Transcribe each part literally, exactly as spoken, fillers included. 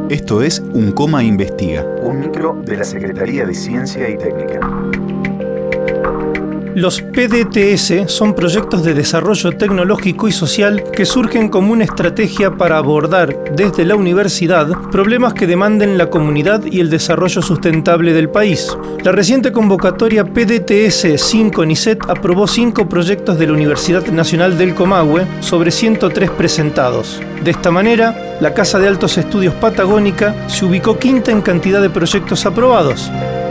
Esto es UNCOMA Investiga, un micro de la Secretaría de Ciencia y Técnica. Los P D T S son proyectos de desarrollo tecnológico y social que surgen como una estrategia para abordar desde la universidad problemas que demanden la comunidad y el desarrollo sustentable del país. La reciente convocatoria P D T S cinco NICET aprobó cinco proyectos de la Universidad Nacional del Comahue sobre ciento tres presentados. De esta manera, la Casa de Altos Estudios Patagónica se ubicó quinta en cantidad de proyectos aprobados.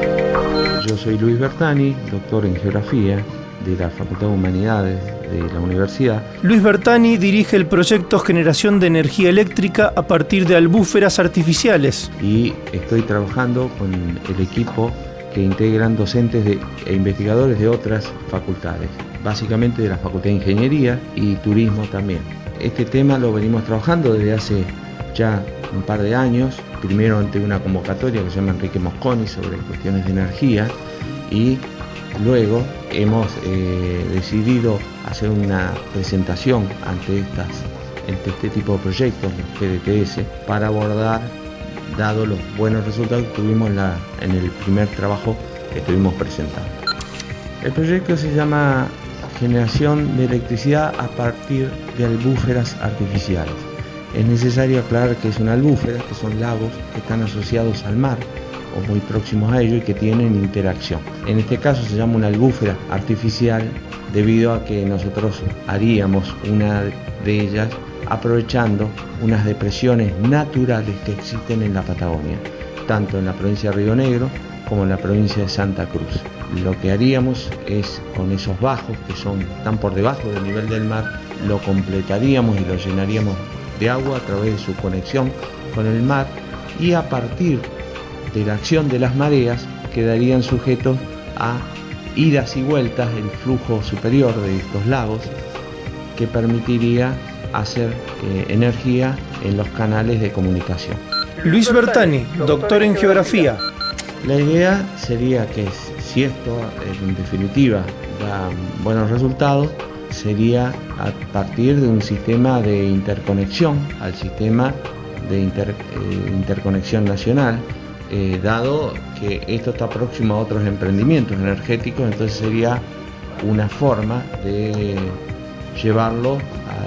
Yo soy Luis Bertani, doctor en Geografía de la Facultad de Humanidades de la Universidad. Luis Bertani dirige el proyecto Generación de Energía Eléctrica a partir de albúferas artificiales. Y estoy trabajando con el equipo que integran docentes de, e investigadores de otras facultades, básicamente de la Facultad de Ingeniería y Turismo también. Este tema lo venimos trabajando desde hace ya un par de años, primero ante una convocatoria que se llama Enrique Mosconi sobre cuestiones de energía, y luego hemos eh, decidido hacer una presentación ante, estas, ante este tipo de proyectos, los P D T S, para abordar, dado los buenos resultados que tuvimos en, la, en el primer trabajo que estuvimos presentando. El proyecto se llama Generación de Electricidad a partir de albúferas artificiales. Es necesario aclarar que es una albúfera, que son lagos que están asociados al mar o muy próximos a ello y que tienen interacción. En este caso se llama una albúfera artificial debido a que nosotros haríamos una de ellas aprovechando unas depresiones naturales que existen en la Patagonia, tanto en la provincia de Río Negro como en la provincia de Santa Cruz. Lo que haríamos es, con esos bajos que son tan por debajo del nivel del mar, lo completaríamos y lo llenaríamos de agua a través de su conexión con el mar, y a partir de la acción de las mareas quedarían sujetos a idas y vueltas el flujo superior de estos lagos, que permitiría hacer eh, energía en los canales de comunicación. Luis Bertani, doctor en Geografía. La idea sería que si esto en definitiva da buenos resultados, sería a partir de un sistema de interconexión al sistema de inter, eh, interconexión nacional, eh, dado que esto está próximo a otros emprendimientos energéticos, entonces sería una forma de llevarlo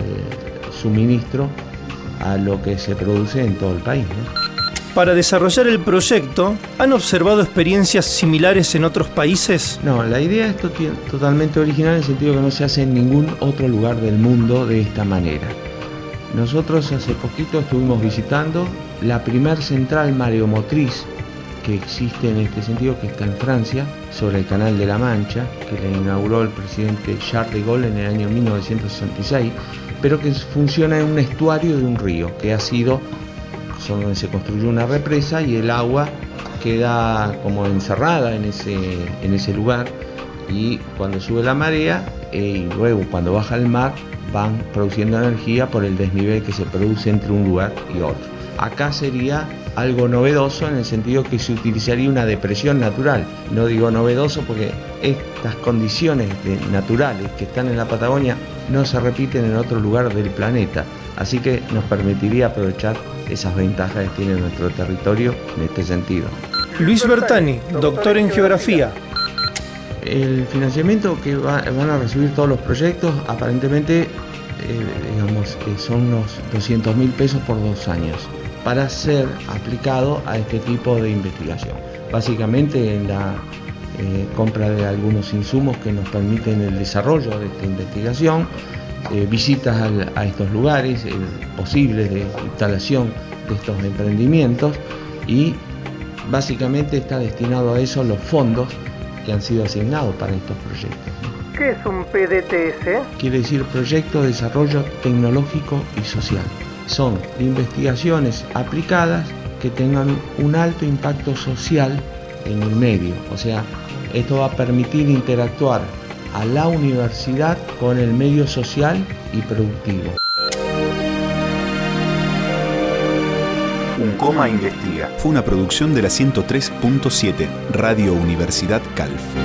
al suministro a lo que se produce en todo el país, ¿no? Para desarrollar el proyecto, ¿han observado experiencias similares en otros países? No, la idea es to- totalmente original en el sentido que no se hace en ningún otro lugar del mundo de esta manera. Nosotros hace poquito estuvimos visitando la primer central mareomotriz que existe en este sentido, que está en Francia, sobre el Canal de la Mancha, que la inauguró el presidente Charles de Gaulle en el año mil novecientos sesenta y seis, pero que funciona en un estuario de un río que ha sido donde se construyó una represa y el agua queda como encerrada en ese, en ese lugar, y cuando sube la marea eh, y luego cuando baja el mar van produciendo energía por el desnivel que se produce entre un lugar y otro. Acá sería algo novedoso en el sentido que se utilizaría una depresión natural. No digo novedoso porque estas condiciones de, naturales que están en la Patagonia no se repiten en otro lugar del planeta, así que nos permitiría aprovechar esas ventajas que tiene nuestro territorio en este sentido. Luis Bertani, doctor en Geografía. El financiamiento que va, van a recibir todos los proyectos aparentemente eh, digamos, eh, son unos doscientos mil pesos por dos años para ser aplicado a este tipo de investigación. Básicamente en la eh, compra de algunos insumos que nos permiten el desarrollo de esta investigación, Eh, visitas al, a estos lugares eh, posibles de instalación de estos emprendimientos, y básicamente está destinado a eso los fondos que han sido asignados para estos proyectos. ¿Qué es un P D T S? Quiere decir Proyecto de Desarrollo Tecnológico y Social. Son investigaciones aplicadas que tengan un alto impacto social en el medio, o sea, esto va a permitir interactuar a la universidad con el medio social y productivo. UNCOMA Investiga fue una producción de la ciento tres punto siete Radio Universidad Calf.